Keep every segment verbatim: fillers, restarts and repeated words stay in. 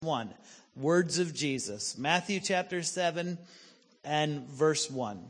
one. Words of Jesus. Matthew chapter seven and verse one.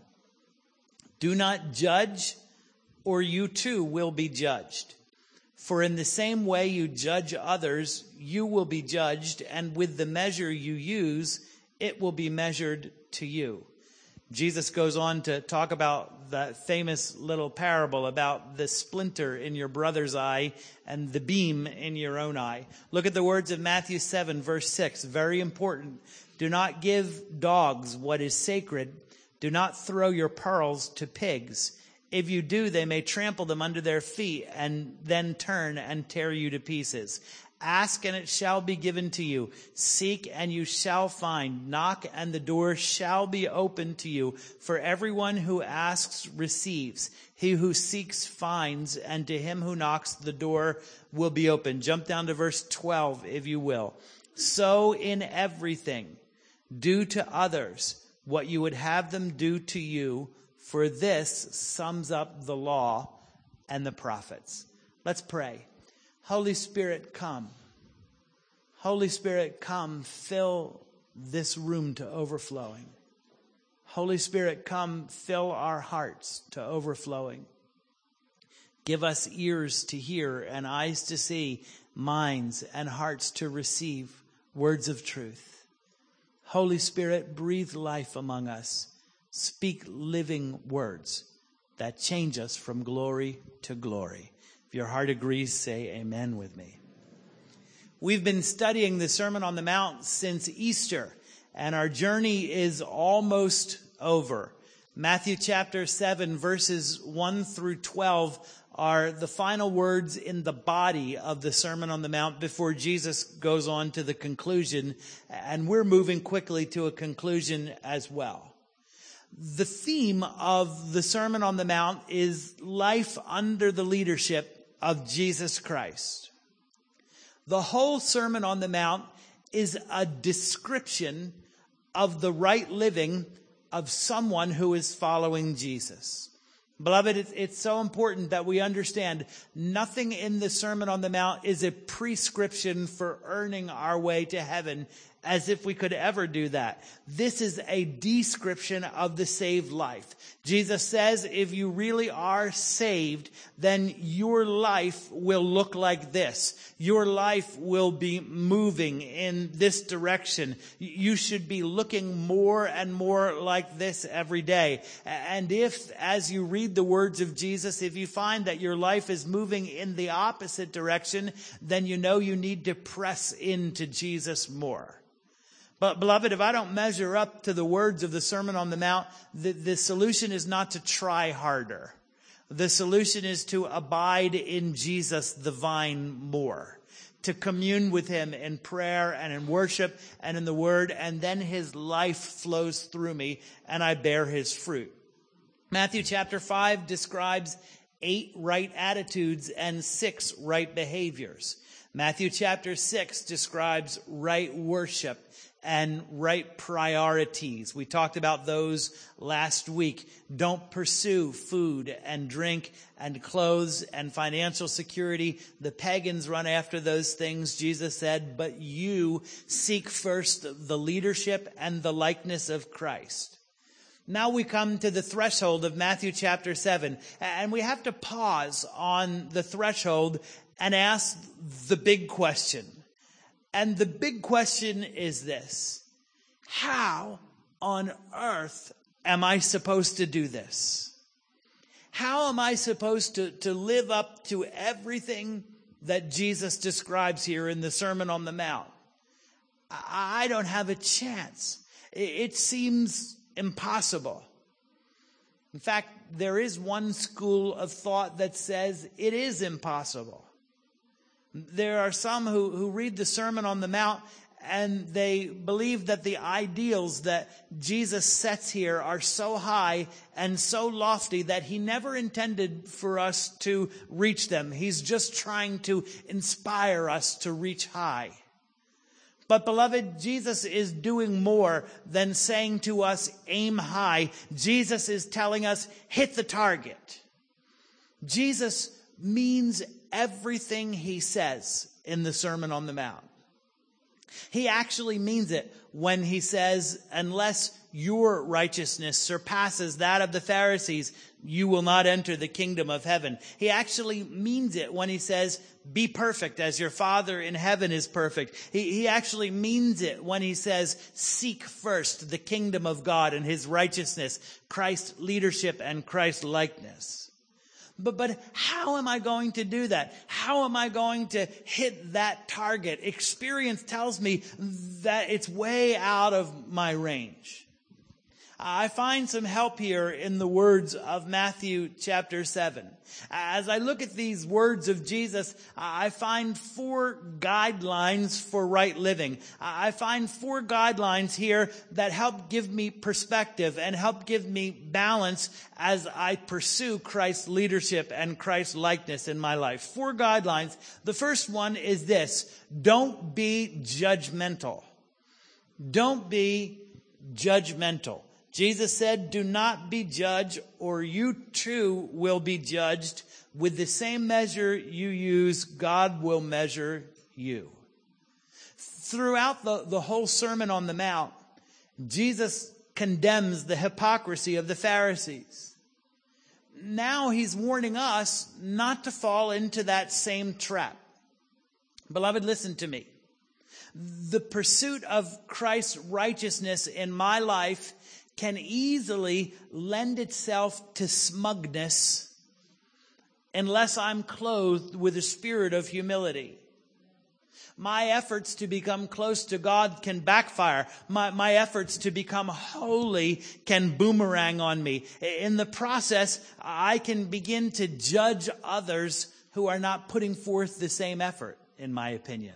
Do not judge, or you too will be judged. For in the same way you judge others, you will be judged, and with the measure you use, it will be measured to you. Jesus goes on to talk about the famous little parable about the splinter in your brother's eye and the beam in your own eye. Look at the words of Matthew seven, verse six. Very important. Do not give dogs what is sacred. Do not throw your pearls to pigs. If you do, they may trample them under their feet and then turn and tear you to pieces. Ask and it shall be given to you. Seek and you shall find. Knock and the door shall be opened to you. For everyone who asks receives. He who seeks finds. And to him who knocks the door will be opened. Jump down to verse twelve if you will. So in everything, do to others what you would have them do to you. For this sums up the law and the prophets. Let's pray. Holy Spirit, come. Holy Spirit, come. Fill this room to overflowing. Holy Spirit, come. Fill our hearts to overflowing. Give us ears to hear and eyes to see, minds and hearts to receive words of truth. Holy Spirit, breathe life among us. Speak living words that change us from glory to glory. If your heart agrees, say amen with me. We've been studying the Sermon on the Mount since Easter, and our journey is almost over. Matthew chapter seven, verses one through twelve are the final words in the body of the Sermon on the Mount before Jesus goes on to the conclusion, and we're moving quickly to a conclusion as well. The theme of the Sermon on the Mount is life under the leadership of Jesus Christ. The whole Sermon on the Mount is a description of the right living of someone who is following Jesus. Beloved, it's, it's so important that we understand nothing in the Sermon on the Mount is a prescription for earning our way to heaven, as if we could ever do that. This is a description of the saved life. Jesus says if you really are saved, then your life will look like this. Your life will be moving in this direction. You should be looking more and more like this every day. And if, as you read the words of Jesus, if you find that your life is moving in the opposite direction, then you know you need to press into Jesus more. But beloved, if I don't measure up to the words of the Sermon on the Mount, the, the solution is not to try harder. The solution is to abide in Jesus, the vine, more. To commune with him in prayer and in worship and in the word, and then his life flows through me and I bear his fruit. Matthew chapter five describes eight right attitudes and six right behaviors. Matthew chapter six describes right worship and right priorities. We talked about those last week. Don't pursue food and drink and clothes and financial security. The pagans run after those things, Jesus said, but you seek first the leadership and the likeness of Christ. Now we come to the threshold of Matthew chapter seven, and we have to pause on the threshold and ask the big question. And the big question is this: how on earth am I supposed to do this? How am I supposed to, to live up to everything that Jesus describes here in the Sermon on the Mount? I don't have a chance. It seems impossible. In fact, there is one school of thought that says it is impossible. There are some who, who read the Sermon on the Mount and they believe that the ideals that Jesus sets here are so high and so lofty that he never intended for us to reach them. He's just trying to inspire us to reach high. But beloved, Jesus is doing more than saying to us, aim high. Jesus is telling us, hit the target. Jesus means everything he says in the Sermon on the Mount. He actually means it when he says, unless your righteousness surpasses that of the Pharisees, you will not enter the kingdom of heaven. He actually means it when he says, be perfect as your Father in heaven is perfect. He, he actually means it when he says, seek first the kingdom of God and his righteousness, Christ's leadership and Christ's likeness. But, but how am I going to do that? How am I going to hit that target? Experience tells me that it's way out of my range. I find some help here in the words of Matthew chapter seven. As I look at these words of Jesus, I find four guidelines for right living. I find four guidelines here that help give me perspective and help give me balance as I pursue Christ's leadership and Christ's likeness in my life. Four guidelines. The first one is this: don't be judgmental. Don't be judgmental. Jesus said, do not be judged, or you too will be judged. With the same measure you use, God will measure you. Throughout the, the whole Sermon on the Mount, Jesus condemns the hypocrisy of the Pharisees. Now he's warning us not to fall into that same trap. Beloved, listen to me. The pursuit of Christ's righteousness in my life can easily lend itself to smugness unless I'm clothed with a spirit of humility. My efforts to become close to God can backfire. My, my efforts to become holy can boomerang on me. In the process, I can begin to judge others who are not putting forth the same effort, in my opinion.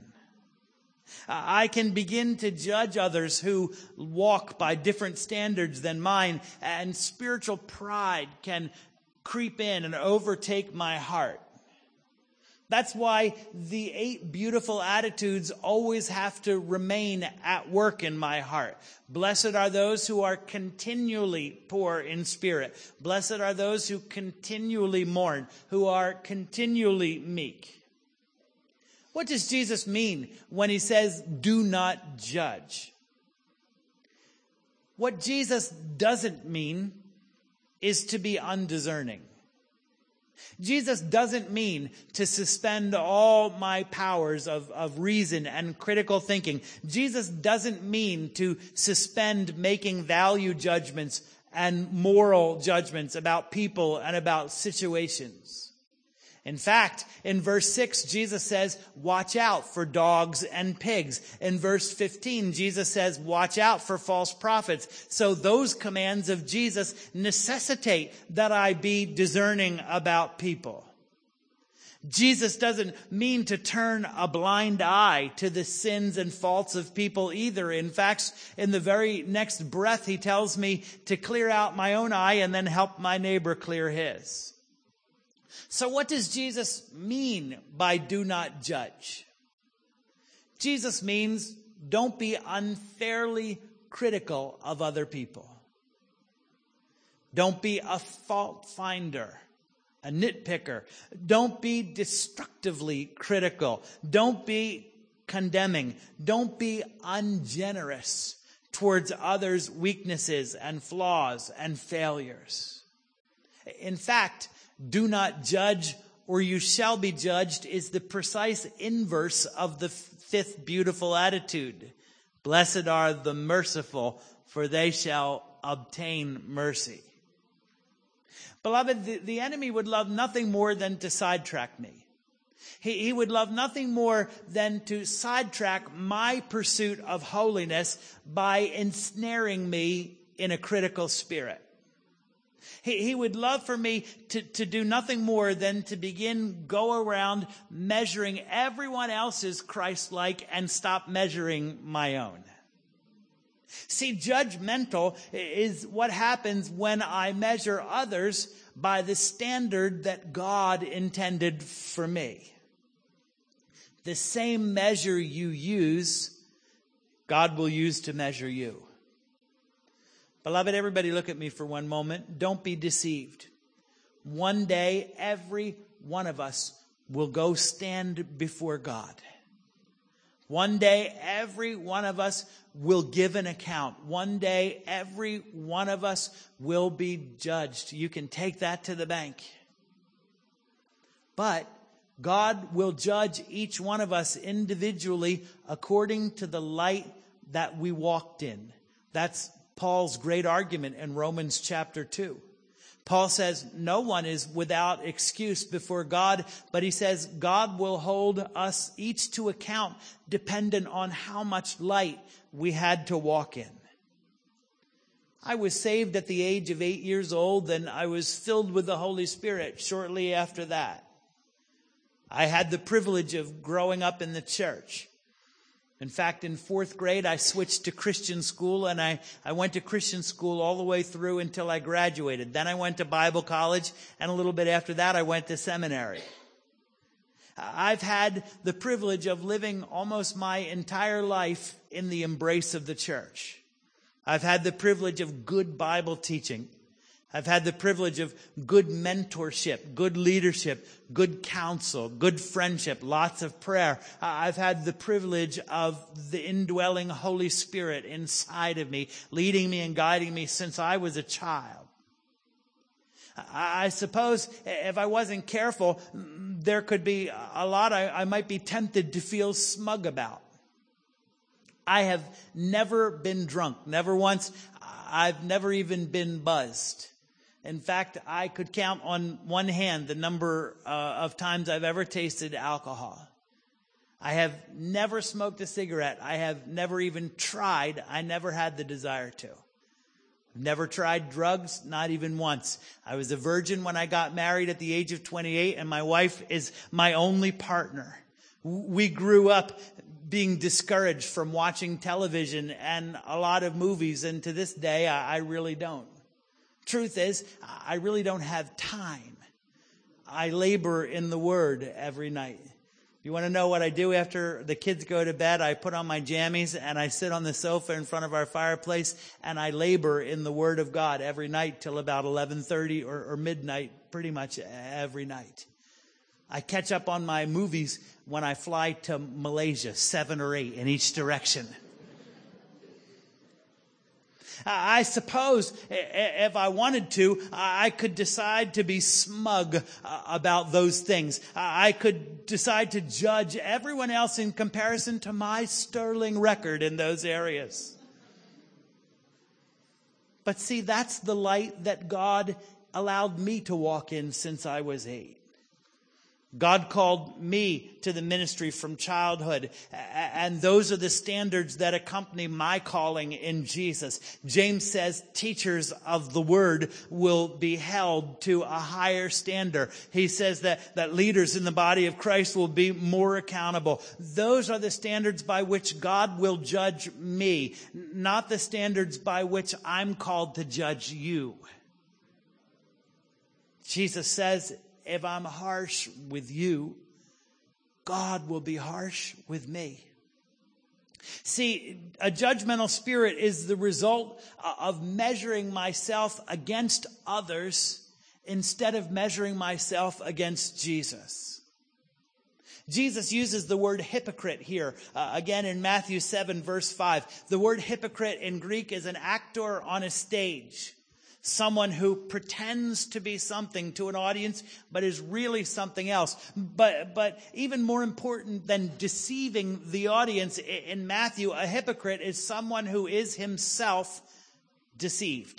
I can begin to judge others who walk by different standards than mine, and spiritual pride can creep in and overtake my heart. That's why the eight beautiful attitudes always have to remain at work in my heart. Blessed are those who are continually poor in spirit. Blessed are those who continually mourn, who are continually meek. What does Jesus mean when he says, do not judge? What Jesus doesn't mean is to be undiscerning. Jesus doesn't mean to suspend all my powers of, of reason and critical thinking. Jesus doesn't mean to suspend making value judgments and moral judgments about people and about situations. In fact, in verse six, Jesus says, watch out for dogs and pigs. In verse fifteen, Jesus says, watch out for false prophets. So those commands of Jesus necessitate that I be discerning about people. Jesus doesn't mean to turn a blind eye to the sins and faults of people either. In fact, in the very next breath, he tells me to clear out my own eye and then help my neighbor clear his. So what does Jesus mean by do not judge? Jesus means don't be unfairly critical of other people. Don't be a fault finder, a nitpicker. Don't be destructively critical. Don't be condemning. Don't be ungenerous towards others' weaknesses and flaws and failures. In fact, do not judge or you shall be judged is the precise inverse of the fifth beautiful attitude. Blessed are the merciful, for they shall obtain mercy. Beloved, the, the enemy would love nothing more than to sidetrack me. He, he would love nothing more than to sidetrack my pursuit of holiness by ensnaring me in a critical spirit. He, he would love for me to, to do nothing more than to begin go around measuring everyone else's Christ-like and stop measuring my own. See, judgmental is what happens when I measure others by the standard that God intended for me. The same measure you use, God will use to measure you. Beloved, everybody look at me for one moment. Don't be deceived. One day, every one of us will go stand before God. One day, every one of us will give an account. One day, every one of us will be judged. You can take that to the bank. But God will judge each one of us individually according to the light that we walked in. That's Paul's great argument in Romans chapter two. Paul says no one is without excuse before God, but he says God will hold us each to account dependent on how much light we had to walk in. I was saved at the age of eight years old, and I was filled with the Holy Spirit shortly after that. I had the privilege of growing up in the church. In fact, in fourth grade, I switched to Christian school, and I, I went to Christian school all the way through until I graduated. Then I went to Bible college, and a little bit after that, I went to seminary. I've had the privilege of living almost my entire life in the embrace of the church. I've had the privilege of good Bible teaching. I've had the privilege of good mentorship, good leadership, good counsel, good friendship, lots of prayer. I've had the privilege of the indwelling Holy Spirit inside of me, leading me and guiding me since I was a child. I suppose if I wasn't careful, there could be a lot I, I might be tempted to feel smug about. I have never been drunk, never once. I've never even been buzzed. In fact, I could count on one hand the number uh, of times I've ever tasted alcohol. I have never smoked a cigarette. I have never even tried. I never had the desire to. Never tried drugs, not even once. I was a virgin when I got married at the age of twenty-eight, and my wife is my only partner. We grew up being discouraged from watching television and a lot of movies, and to this day, I, I really don't. Truth is, I really don't have time. I labor in the Word every night. You want to know what I do after the kids go to bed? I put on my jammies and I sit on the sofa in front of our fireplace and I labor in the Word of God every night till about eleven thirty or, or midnight, pretty much every night. I catch up on my movies when I fly to Malaysia, seven or eight in each direction. I suppose if I wanted to, I could decide to be smug about those things. I could decide to judge everyone else in comparison to my sterling record in those areas. But see, that's the light that God allowed me to walk in since I was eight. God called me to the ministry from childhood, and those are the standards that accompany my calling in Jesus. James says teachers of the word will be held to a higher standard. He says that, that leaders in the body of Christ will be more accountable. Those are the standards by which God will judge me, not the standards by which I'm called to judge you. Jesus says, if I'm harsh with you, God will be harsh with me. See, a judgmental spirit is the result of measuring myself against others instead of measuring myself against Jesus. Jesus uses the word hypocrite here, uh, again in Matthew seven, verse five. The word hypocrite in Greek is an actor on a stage. Someone who pretends to be something to an audience, but is really something else. But, but even more important than deceiving the audience in Matthew, a hypocrite is someone who is himself deceived.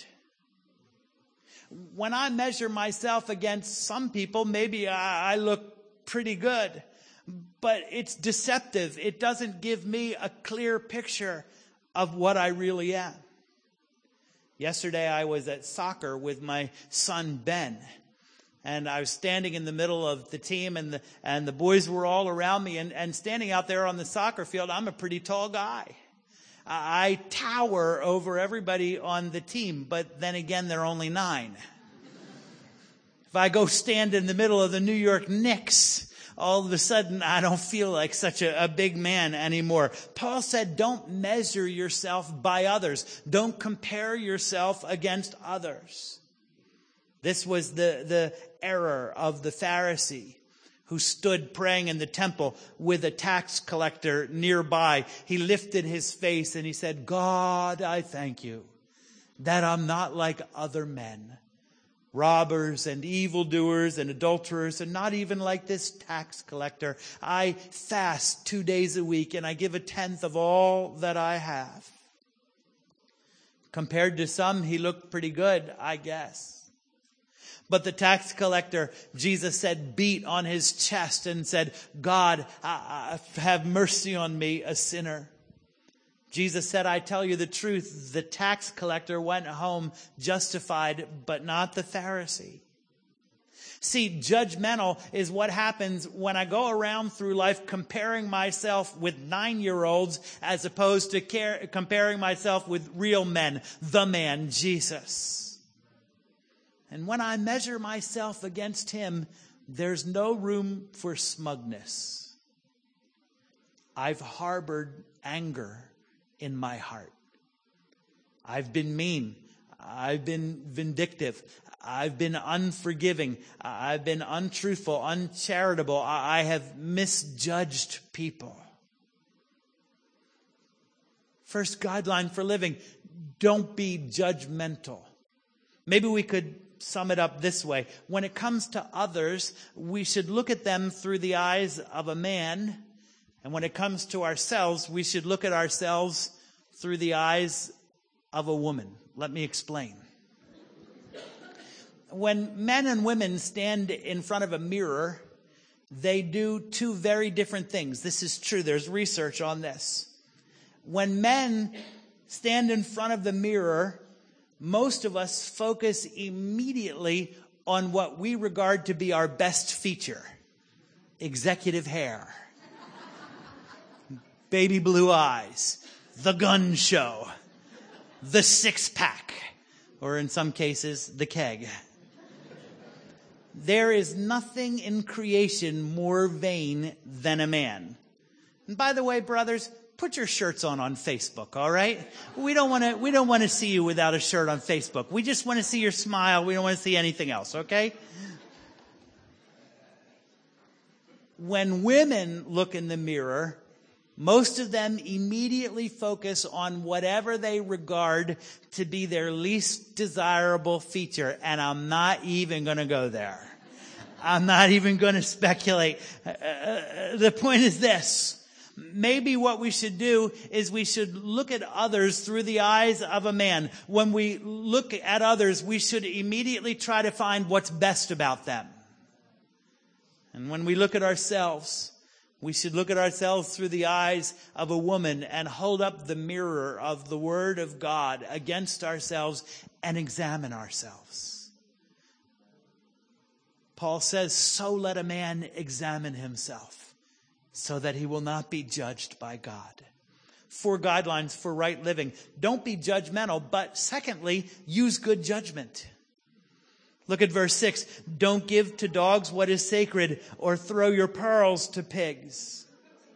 When I measure myself against some people, maybe I, I look pretty good, but it's deceptive. It doesn't give me a clear picture of what I really am. Yesterday I was at soccer with my son Ben, and I was standing in the middle of the team, and the, and the boys were all around me, and, and standing out there on the soccer field, I'm a pretty tall guy. I tower over everybody on the team, but then again, they're only nine. If I go stand in the middle of the New York Knicks, all of a sudden, I don't feel like such a, a big man anymore. Paul said, don't measure yourself by others. Don't compare yourself against others. This was the, the error of the Pharisee, who stood praying in the temple with a tax collector nearby. He lifted his face and he said, God, I thank you that I'm not like other men, robbers and evildoers and adulterers, and not even like this tax collector. I fast two days a week and I give a tenth of all that I have. Compared to some, he looked pretty good, I guess. But the tax collector, Jesus said, beat on his chest and said, God, I, I, have mercy on me, a sinner. Jesus said, I tell you the truth, the tax collector went home justified, but not the Pharisee. See, judgmental is what happens when I go around through life comparing myself with nine-year-olds as opposed to care, comparing myself with real men, the man, Jesus. And when I measure myself against him, there's no room for smugness. I've harbored anger in my heart. I've been mean. I've been vindictive. I've been unforgiving. I've been untruthful, uncharitable. I have misjudged people. First guideline for living, don't be judgmental. Maybe we could sum it up this way. When it comes to others, we should look at them through the eyes of a man. And when it comes to ourselves, we should look at ourselves through the eyes of a woman. Let me explain. When men and women stand in front of a mirror, they do two very different things. This is true. There's research on this. When men stand in front of the mirror, most of us focus immediately on what we regard to be our best feature. Executive hair. Baby blue eyes. The gun show. The six pack. Or in some cases, the keg. There is nothing in creation more vain than a man. And by the way, brothers, put your shirts on on Facebook, all right? We don't want to we don't want to see you without a shirt on Facebook. We just want to see your smile. We don't want to see anything else, okay? When women look in the mirror, most of them immediately focus on whatever they regard to be their least desirable feature. And I'm not even going to go there. I'm not even going to speculate. Uh, uh, the point is this. Maybe what we should do is we should look at others through the eyes of a man. When we look at others, we should immediately try to find what's best about them. And when we look at ourselves, we should look at ourselves through the eyes of a woman and hold up the mirror of the Word of God against ourselves and examine ourselves. Paul says, so let a man examine himself so that he will not be judged by God. Four guidelines for right living. Don't be judgmental, but secondly, use good judgment. Look at verse six. Don't give to dogs what is sacred, or throw your pearls to pigs.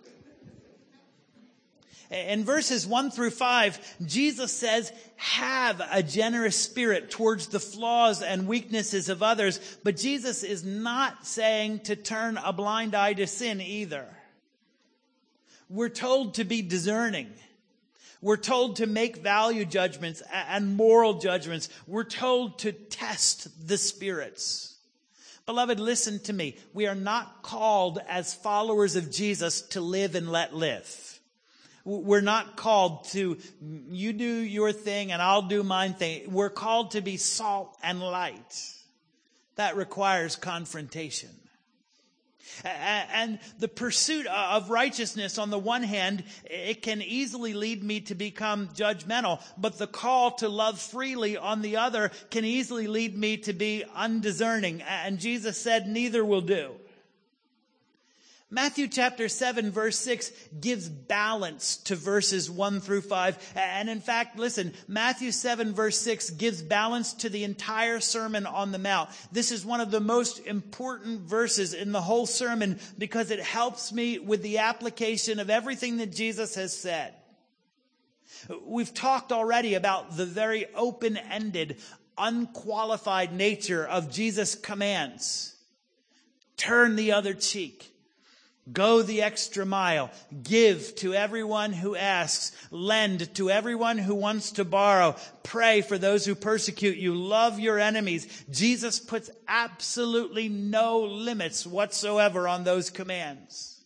In verses one through five, Jesus says, have a generous spirit towards the flaws and weaknesses of others. But Jesus is not saying to turn a blind eye to sin either. We're told to be discerning. We're told to make value judgments and moral judgments. We're told to test the spirits. Beloved, listen to me. We are not called as followers of Jesus to live and let live. We're not called to, you do your thing and I'll do mine thing. We're called to be salt and light. That requires confrontation. And the pursuit of righteousness, on the one hand, it can easily lead me to become judgmental. But the call to love freely, on the other, can easily lead me to be undiscerning. And Jesus said, neither will do. Matthew chapter seven, verse six gives balance to verses one through five. And in fact, listen, Matthew seven, verse six gives balance to the entire Sermon on the Mount. This is one of the most important verses in the whole sermon because it helps me with the application of everything that Jesus has said. We've talked already about the very open-ended, unqualified nature of Jesus' commands. turn the other cheek. Go the extra mile. Give to everyone who asks. Lend to everyone who wants to borrow. Pray for those who persecute you. Love your enemies. Jesus puts absolutely no limits whatsoever on those commands.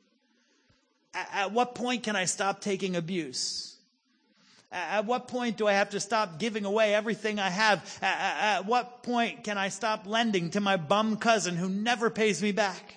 At what point can I stop taking abuse? At what point do I have to stop giving away everything I have? At what point can I stop lending to my bum cousin who never pays me back?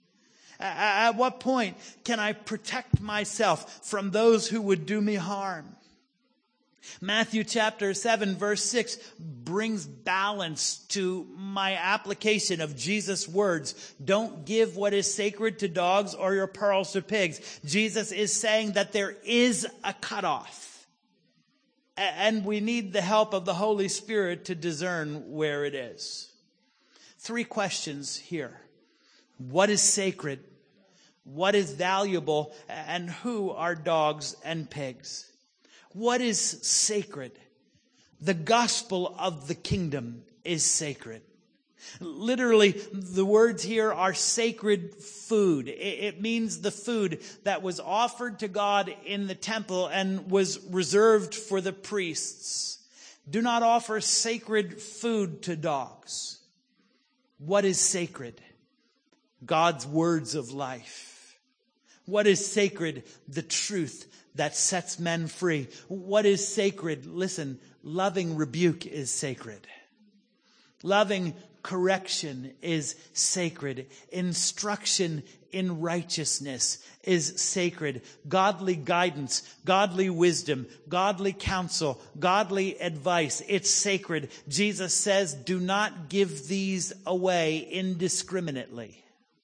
At what point can I protect myself from those who would do me harm? Matthew chapter seven verse six brings balance to my application of Jesus' words. Don't give what is sacred to dogs or your pearls to pigs. Jesus is saying that there is a cutoff. And we need the help of the Holy Spirit to discern where it is. Three questions here. What is sacred? What is valuable? And who are dogs and pigs? What is sacred? The gospel of the kingdom is sacred. Literally, the words here are sacred food. It means the food that was offered to God in the temple and was reserved for the priests. Do not offer sacred food to dogs. What is sacred? God's words of life. What is sacred? The truth that sets men free. What is sacred? Listen, loving rebuke is sacred. Loving correction is sacred. Instruction in righteousness is sacred. Godly guidance, godly wisdom, godly counsel, godly advice, it's sacred. Jesus says, do not give these away indiscriminately.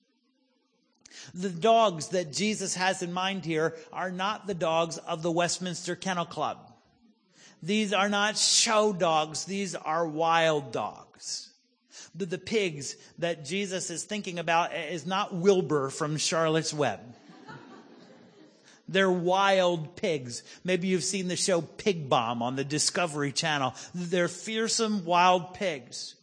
The dogs that Jesus has in mind here are not the dogs of the Westminster Kennel Club. These are not show dogs. These are wild dogs. The, the pigs that Jesus is thinking about is not Wilbur from Charlotte's Web. They're wild pigs. Maybe you've seen the show Pig Bomb on the Discovery Channel. They're fearsome wild pigs.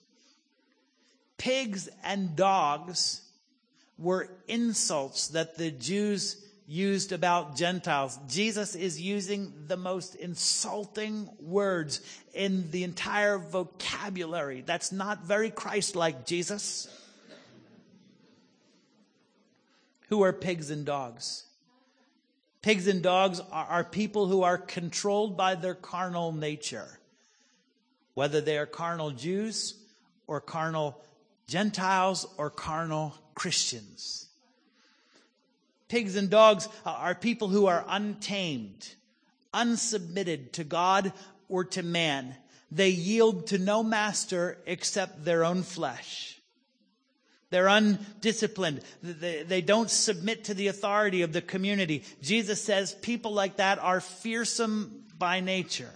Pigs and dogs were insults that the Jews used about Gentiles. Jesus is using the most insulting words in the entire vocabulary. That's not very Christ-like, Jesus. Who are pigs and dogs? Pigs and dogs are, are people who are controlled by their carnal nature. Whether they are carnal Jews or carnal Gentiles or carnal Christians. Pigs and dogs are people who are untamed, unsubmitted to God or to man. They yield to no master except their own flesh. They're undisciplined. They, they don't submit to the authority of the community. Jesus says people like that are fearsome by nature.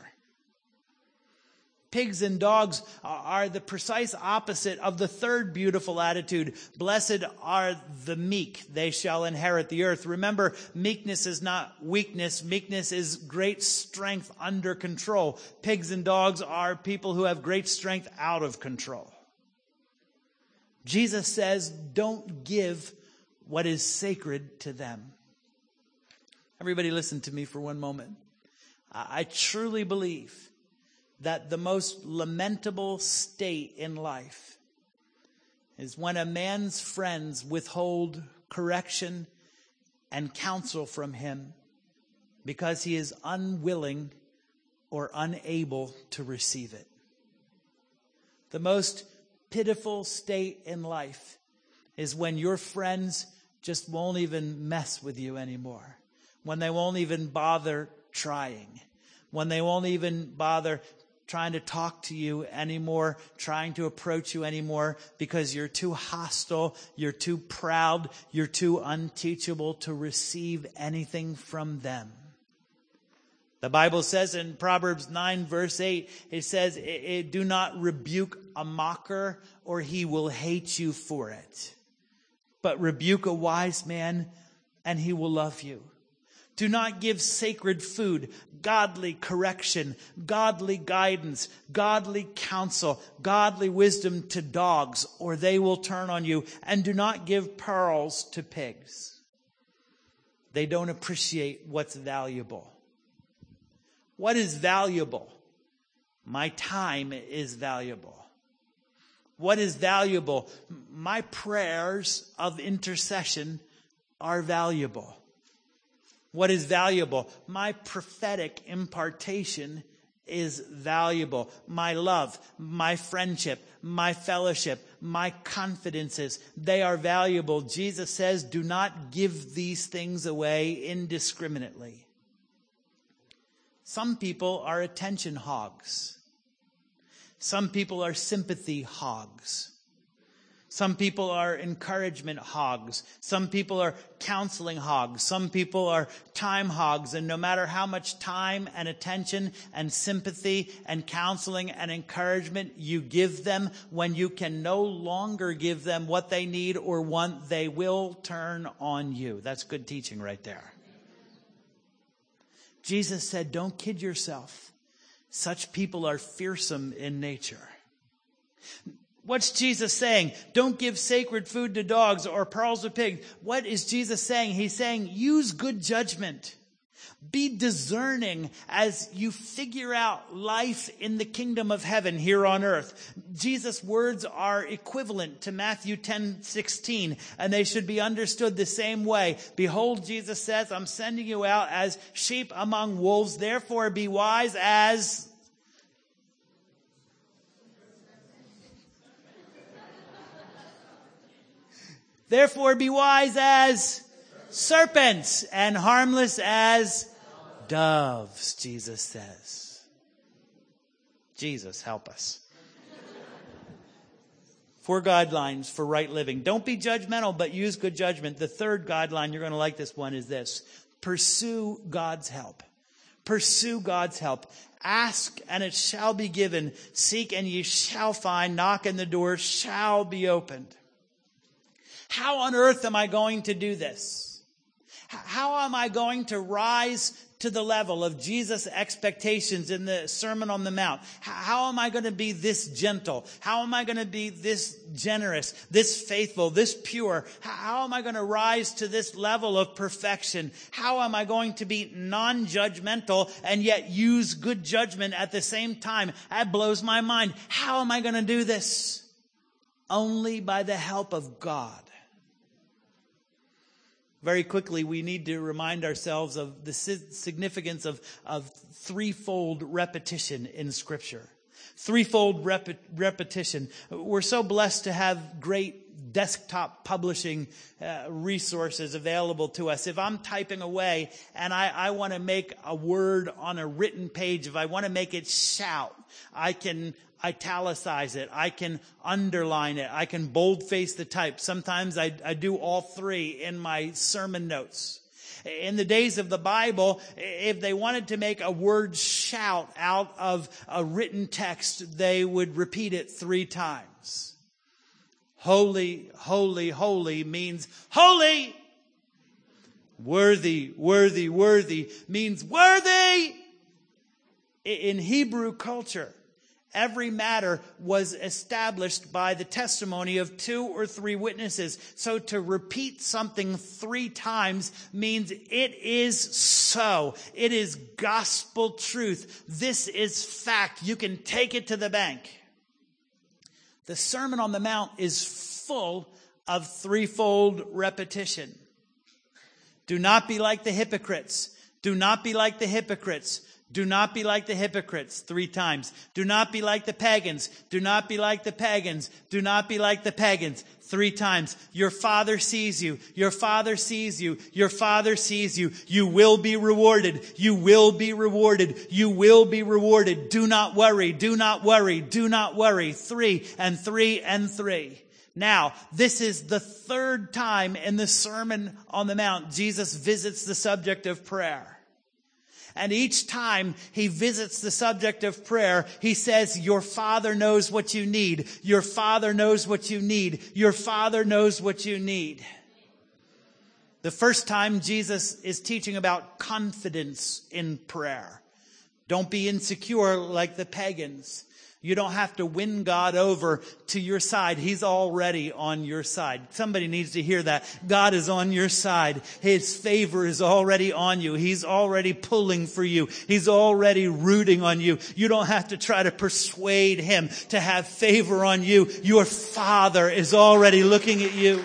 Pigs and dogs are the precise opposite of the third beautiful attitude. Blessed are the meek, they shall inherit the earth. Remember, meekness is not weakness. Meekness is great strength under control. Pigs and dogs are people who have great strength out of control. Jesus says, don't give what is sacred to them. Everybody listen to me for one moment. I truly believe that the most lamentable state in life is when a man's friends withhold correction and counsel from him because he is unwilling or unable to receive it. The most pitiful state in life is when your friends just won't even mess with you anymore, when they won't even bother trying, when they won't even bother trying to talk to you anymore, trying to approach you anymore, because you're too hostile, you're too proud, you're too unteachable to receive anything from them. The Bible says in Proverbs nine verse eight, it says, do not rebuke a mocker or he will hate you for it. But rebuke a wise man and he will love you. Do not give sacred food, godly correction, godly guidance, godly counsel, godly wisdom to dogs, or they will turn on you. And do not give pearls to pigs. They don't appreciate what's valuable. What is valuable? My time is valuable. What is valuable? My prayers of intercession are valuable. What is valuable? My prophetic impartation is valuable. My love, my friendship, my fellowship, my confidences, they are valuable. Jesus says, do not give these things away indiscriminately. Some people are attention hogs. Some people are sympathy hogs. Some people are encouragement hogs. Some people are counseling hogs. Some people are time hogs. And no matter how much time and attention and sympathy and counseling and encouragement you give them, when you can no longer give them what they need or want, they will turn on you. That's good teaching right there. Jesus said, don't kid yourself. Such people are fearsome in nature. What's Jesus saying? Don't give sacred food to dogs or pearls to pigs. What is Jesus saying? He's saying, use good judgment. Be discerning as you figure out life in the kingdom of heaven here on earth. Jesus' words are equivalent to Matthew ten sixteen, and they should be understood the same way. Behold, Jesus says, I'm sending you out as sheep among wolves. Therefore, be wise as... Therefore, be wise as serpents and harmless as doves, Jesus says. Jesus, help us. Four guidelines for right living. Don't be judgmental, but use good judgment. The third guideline, you're going to like this one, is this. Pursue God's help. Pursue God's help. Ask and it shall be given. Seek and ye shall find. Knock and the door shall be opened. How on earth am I going to do this? How am I going to rise to the level of Jesus' expectations in the Sermon on the Mount? How am I going to be this gentle? How am I going to be this generous, this faithful, this pure? How am I going to rise to this level of perfection? How am I going to be non-judgmental and yet use good judgment at the same time? That blows my mind. How am I going to do this? Only by the help of God. Very quickly, we need to remind ourselves of the significance of, of threefold repetition in Scripture. Threefold rep- repetition. We're so blessed to have great desktop publishing uh, resources available to us. If I'm typing away and I, I want to make a word on a written page, if I want to make it shout, I can italicize it. I can underline it. I can boldface the type. Sometimes I, I do all three in my sermon notes. In the days of the Bible, if they wanted to make a word shout out of a written text, they would repeat it three times. Holy, holy, holy means holy. Worthy, worthy, worthy means worthy. In Hebrew culture, every matter was established by the testimony of two or three witnesses. So to repeat something three times means it is so. It is gospel truth. This is fact. You can take it to the bank. The Sermon on the Mount is full of threefold repetition. Do not be like the hypocrites. Do not be like the hypocrites. Do not be like the hypocrites, three times. Do not be like the pagans. Do not be like the pagans. Do not be like the pagans, three times. Your Father sees you. Your Father sees you. Your Father sees you. You will be rewarded. You will be rewarded. You will be rewarded. Do not worry. Do not worry. Do not worry. Three and three and three. Now, this is the third time in the Sermon on the Mount Jesus visits the subject of prayer. And each time he visits the subject of prayer, he says, your Father knows what you need. Your Father knows what you need. Your Father knows what you need. The first time Jesus is teaching about confidence in prayer. Don't be insecure like the pagans. You don't have to win God over to your side. He's already on your side. Somebody needs to hear that. God is on your side. His favor is already on you. He's already pulling for you. He's already rooting on you. You don't have to try to persuade him to have favor on you. Your Father is already looking at you.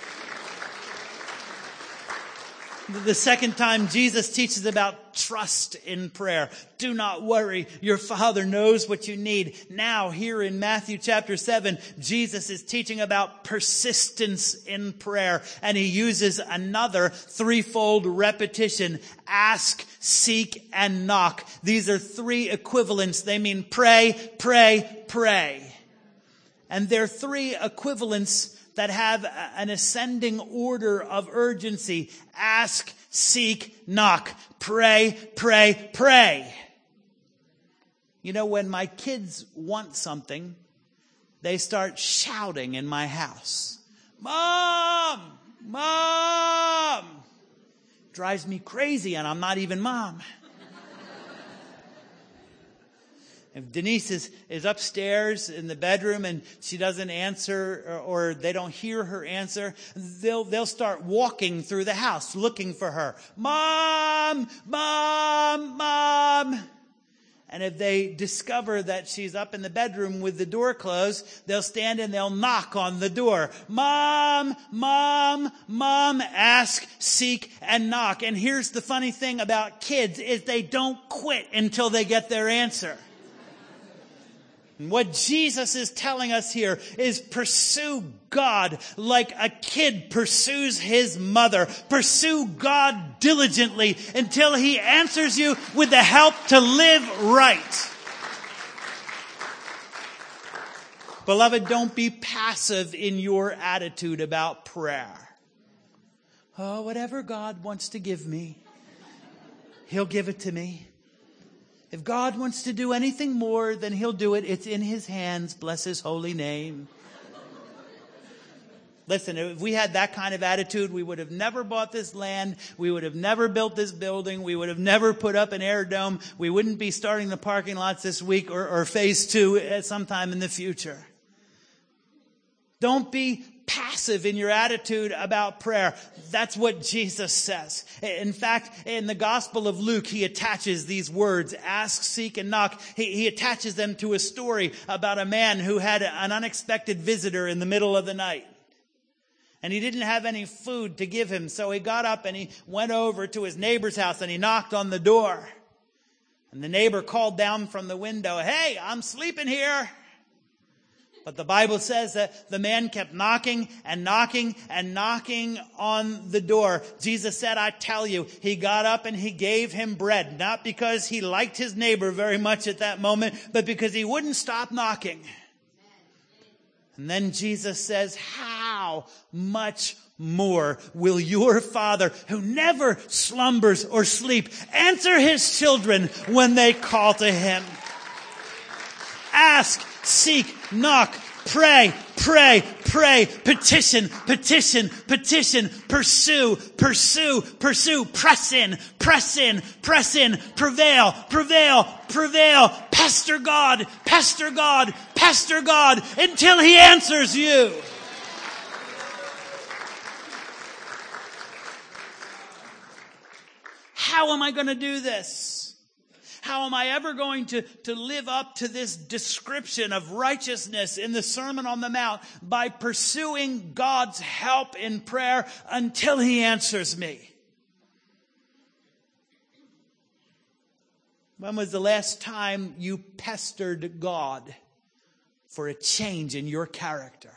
The second time Jesus teaches about trust in prayer. Do not worry. Your Father knows what you need. Now, here in Matthew chapter seven, Jesus is teaching about persistence in prayer. And he uses another threefold repetition. Ask, seek, and knock. These are three equivalents. They mean pray, pray, pray. And they're three equivalents that have an ascending order of urgency. Ask, seek, knock. Pray, pray, pray. You know, when my kids want something, they start shouting in my house. Mom! Mom! Drives me crazy, and I'm not even mom. If Denise is, is upstairs in the bedroom and she doesn't answer or, or they don't hear her answer, they'll, they'll start walking through the house looking for her. Mom! Mom! Mom! And if they discover that she's up in the bedroom with the door closed, they'll stand and they'll knock on the door. Mom! Mom! Mom! Ask, seek, and knock. And here's the funny thing about kids is they don't quit until they get their answer. What Jesus is telling us here is pursue God like a kid pursues his mother. Pursue God diligently until he answers you with the help to live right. Beloved, don't be passive in your attitude about prayer. Oh, whatever God wants to give me, he'll give it to me. If God wants to do anything more, then he'll do it. It's in his hands. Bless his holy name. Listen, if we had that kind of attitude, we would have never bought this land. We would have never built this building. We would have never put up an air dome. We wouldn't be starting the parking lots this week or, or phase two at some time in the future. Don't be passive in your attitude about prayer. That's what Jesus says. In fact, in the Gospel of Luke, he attaches these words, ask, seek, and knock. He, he attaches them to a story about a man who had an unexpected visitor in the middle of the night. And he didn't have any food to give him. So he got up and he went over to his neighbor's house and he knocked on the door. And the neighbor called down from the window, "Hey, I'm sleeping here." But the Bible says that the man kept knocking and knocking and knocking on the door. Jesus said, I tell you, he got up and he gave him bread. Not because he liked his neighbor very much at that moment, but because he wouldn't stop knocking. And then Jesus says, how much more will your Father, who never slumbers or sleeps, answer his children when they call to him? Ask, seek, knock, pray, pray, pray, petition, petition, petition, pursue, pursue, pursue, press in, press in, press in, prevail, prevail, prevail, pester God, pester God, pester God until he answers you. How am I going to do this? How am I ever going to, to live up to this description of righteousness in the Sermon on the Mount? By pursuing God's help in prayer until he answers me. When was the last time you pestered God for a change in your character?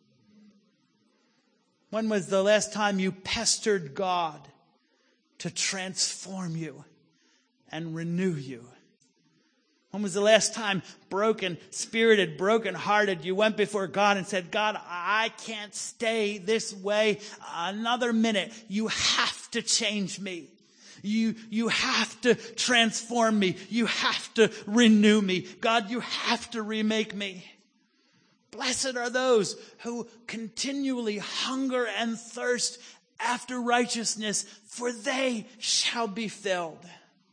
When was the last time you pestered God to transform you and renew you? When was the last time, broken spirited, broken hearted, you went before God and said, God, I can't stay this way another minute. You have to change me. You, you have to transform me. You have to renew me. God, you have to remake me. Blessed are those who continually hunger and thirst after righteousness, for they shall be filled.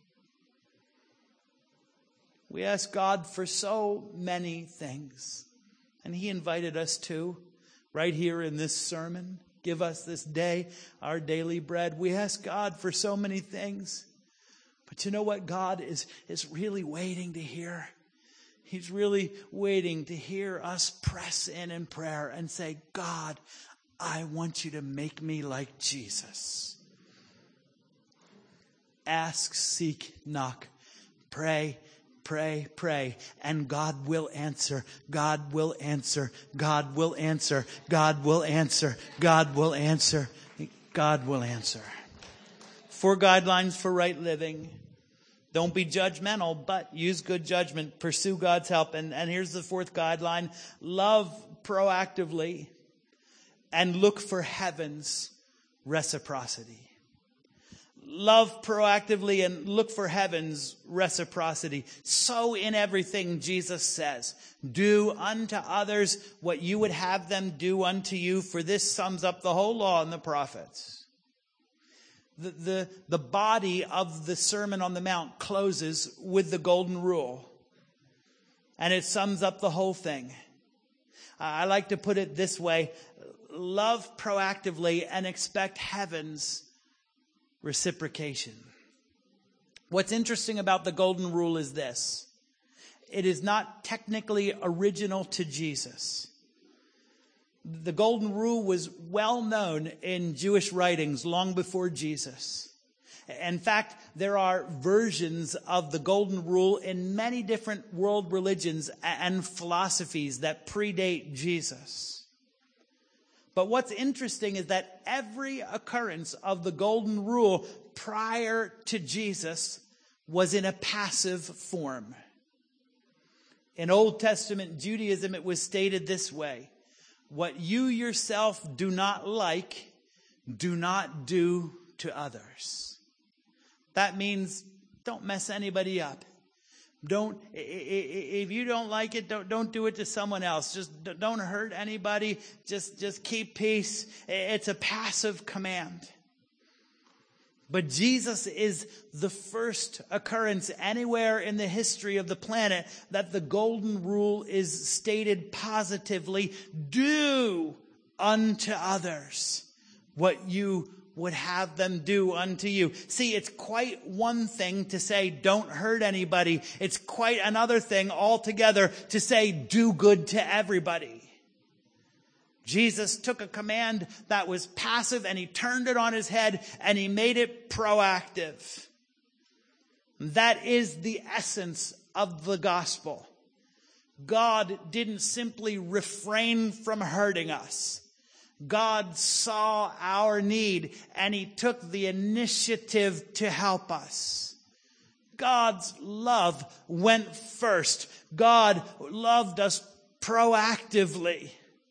We ask God for so many things, and he invited us to, right here in this sermon. Give us this day our daily bread. We ask God for so many things. But you know what God is, is really waiting to hear? He's really waiting to hear us press in in prayer and say, God, I want you to make me like Jesus. Ask, seek, knock, pray, pray, pray, and God will answer. God will answer. God will answer. God will answer. God will answer. God will answer. Four guidelines for right living. Don't be judgmental, but use good judgment. Pursue God's help. And, and here's the fourth guideline. Love proactively and look for heaven's reciprocity. Love proactively and look for heaven's reciprocity. So in everything, Jesus says, do unto others what you would have them do unto you, for this sums up the whole law and the prophets. The, the, the body of the Sermon on the Mount closes with the golden rule. And it sums up the whole thing. I like to put it this way. Love proactively and expect heaven's reciprocation. What's interesting about the golden rule is this. It is not technically original to Jesus. The golden rule was well known in Jewish writings long before Jesus. In fact, there are versions of the golden rule in many different world religions and philosophies that predate Jesus. But what's interesting is that every occurrence of the golden rule prior to Jesus was in a passive form. In Old Testament Judaism, it was stated this way. What you yourself do not like, do not do to others. That means don't mess anybody up. Don't, if you don't like it, don't, don't do it to someone else. Just don't hurt anybody. Just, just keep peace. It's a passive command. But Jesus is the first occurrence anywhere in the history of the planet that the golden rule is stated positively. Do unto others what you would have them do unto you. See, it's quite one thing to say don't hurt anybody. It's quite another thing altogether to say do good to everybody. Jesus took a command that was passive and he turned it on his head and he made it proactive. That is the essence of the gospel. God didn't simply refrain from hurting us. God saw our need and he took the initiative to help us. God's love went first. God loved us proactively.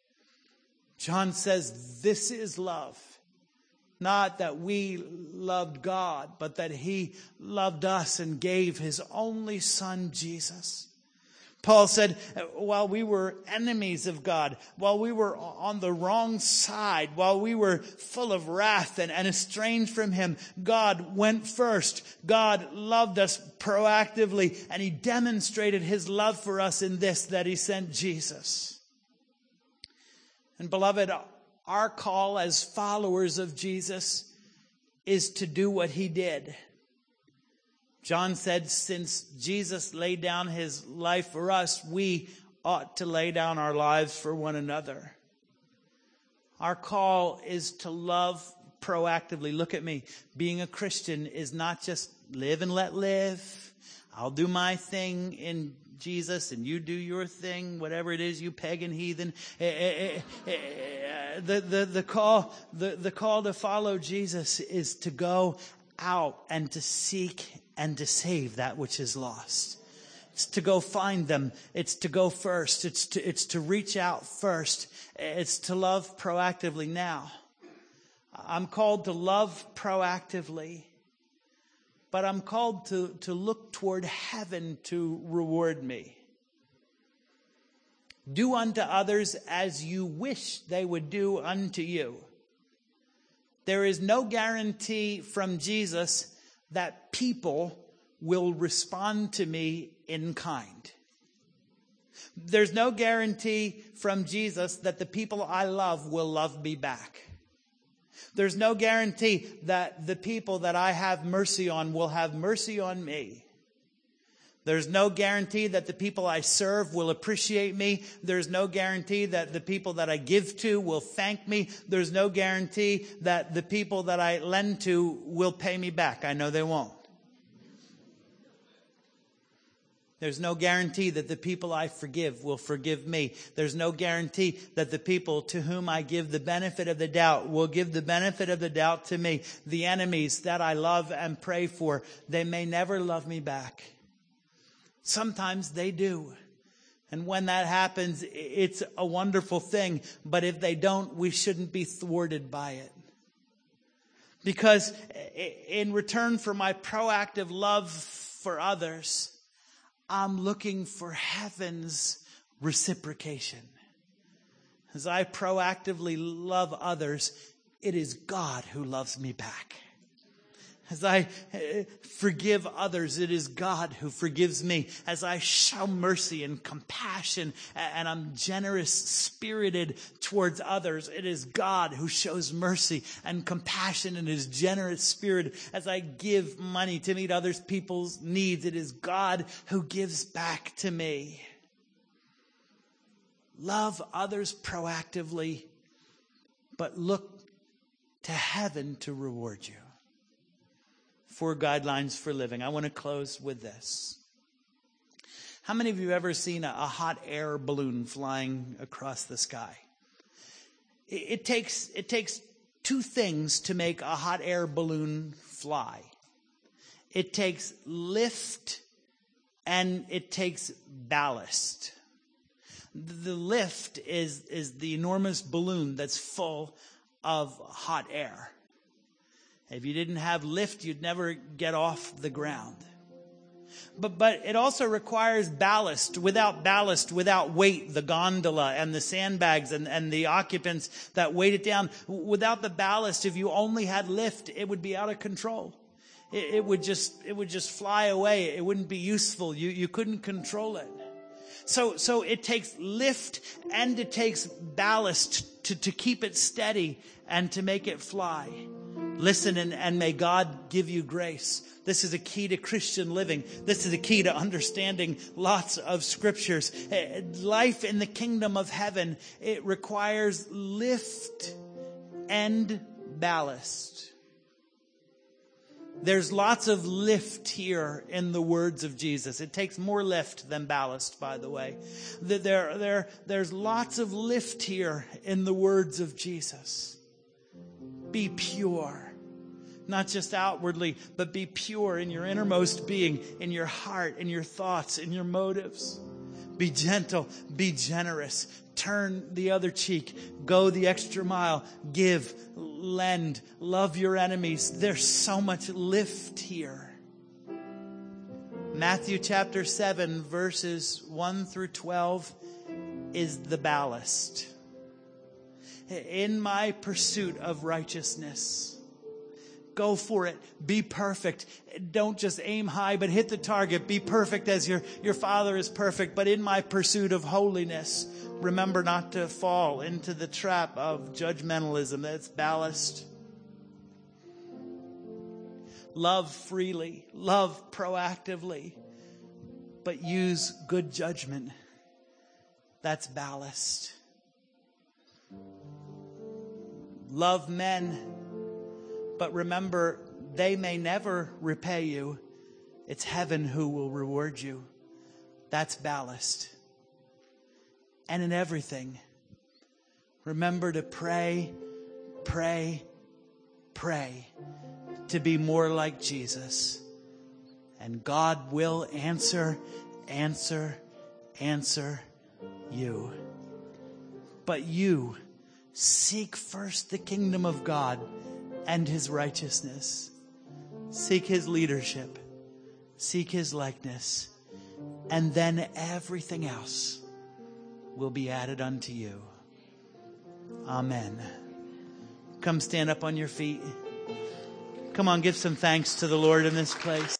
John says, this is love. Not that we loved God, but that he loved us and gave his only son, Jesus. Paul said, while we were enemies of God, while we were on the wrong side, while we were full of wrath and, and estranged from him, God went first. God loved us proactively, and he demonstrated his love for us in this, that he sent Jesus. And beloved, our call as followers of Jesus is to do what he did. John said, since Jesus laid down his life for us, we ought to lay down our lives for one another. Our call is to love proactively. Look at me. Being a Christian is not just live and let live. I'll do my thing in Jesus and you do your thing, whatever it is, you pagan heathen. The, the, the call, the, the call to follow Jesus is to go out and to seek and to save that which is lost. It's to go find them. It's to go first. It's to, it's to reach out first. It's to love proactively now. I'm called to love proactively. But I'm called to, to look toward heaven to reward me. Do unto others as you wish they would do unto you. There is no guarantee from Jesus that people will respond to me in kind. There's no guarantee from Jesus that the people I love will love me back. There's no guarantee that the people that I have mercy on will have mercy on me. There's no guarantee that the people I serve will appreciate me. There's no guarantee that the people that I give to will thank me. There's no guarantee that the people that I lend to will pay me back. I know they won't. There's no guarantee that the people I forgive will forgive me. There's no guarantee that the people to whom I give the benefit of the doubt will give the benefit of the doubt to me. The enemies that I love and pray for, they may never love me back. Sometimes they do. And when that happens, it's a wonderful thing. But if they don't, we shouldn't be thwarted by it. Because in return for my proactive love for others, I'm looking for heaven's reciprocation. As I proactively love others, it is God who loves me back. As I forgive others, it is God who forgives me. As I show mercy and compassion and I'm generous spirited towards others, it is God who shows mercy and compassion and is generous spirited. As I give money to meet other people's needs, it is God who gives back to me. Love others proactively, but look to heaven to reward you. Four guidelines for living. I want to close with this. How many of you have ever seen a, a hot air balloon flying across the sky? It, it takes it takes two things to make a hot air balloon fly. It takes lift and it takes ballast. The lift is, is the enormous balloon that's full of hot air. If you didn't have lift, you'd never get off the ground. But but it also requires ballast. Without ballast, without weight, the gondola and the sandbags and, and the occupants that weight it down. Without the ballast, if you only had lift, it would be out of control. It, it would just it would just fly away. It wouldn't be useful. You you couldn't control it. So so it takes lift and it takes ballast to, to keep it steady and to make it fly. Listen and, and may God give you grace. This is a key to Christian living. This is a key to understanding lots of scriptures. Life in the kingdom of heaven, it requires lift and ballast. There's lots of lift here in the words of Jesus. It takes more lift than ballast, by the way. There, there, there's lots of lift here in the words of Jesus. Be pure. Not just outwardly, but be pure in your innermost being, in your heart, in your thoughts, in your motives. Be gentle, be generous. Turn the other cheek. Go the extra mile. Give, lend, love your enemies. There's so much lift here. Matthew chapter seven, verses one through twelve is the ballast. In my pursuit of righteousness, go for it. Be perfect. Don't just aim high, but hit the target. Be perfect as your, your Father is perfect. But in my pursuit of holiness, remember not to fall into the trap of judgmentalism. That's ballast. Love freely. Love proactively. But use good judgment. That's ballast. Love men, but remember, they may never repay you. It's heaven who will reward you. That's ballast. And in everything, remember to pray, pray, pray to be more like Jesus. And God will answer, answer, answer you. But you seek first the kingdom of God and His righteousness. Seek His leadership. Seek His likeness. And then everything else will be added unto you. Amen. Come stand up on your feet. Come on, give some thanks to the Lord in this place.